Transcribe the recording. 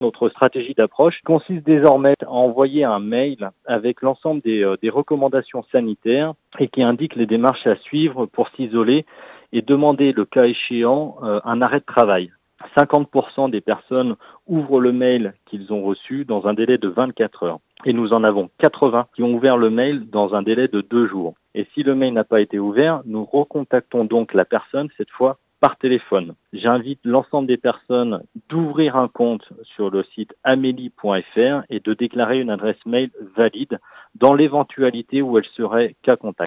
Notre stratégie d'approche consiste désormais à envoyer un mail avec l'ensemble des recommandations sanitaires et qui indique les démarches à suivre pour s'isoler et demander, le cas échéant, un arrêt de travail. 50% des personnes ouvrent le mail qu'ils ont reçu dans un délai de 24 heures. Et nous en avons 80 qui ont ouvert le mail dans un délai de 2 jours. Et si le mail n'a pas été ouvert, nous recontactons donc la personne, cette fois par téléphone. J'invite l'ensemble des personnes d'ouvrir un compte sur le site amélie.fr et de déclarer une adresse mail valide dans l'éventualité où elle serait cas contact.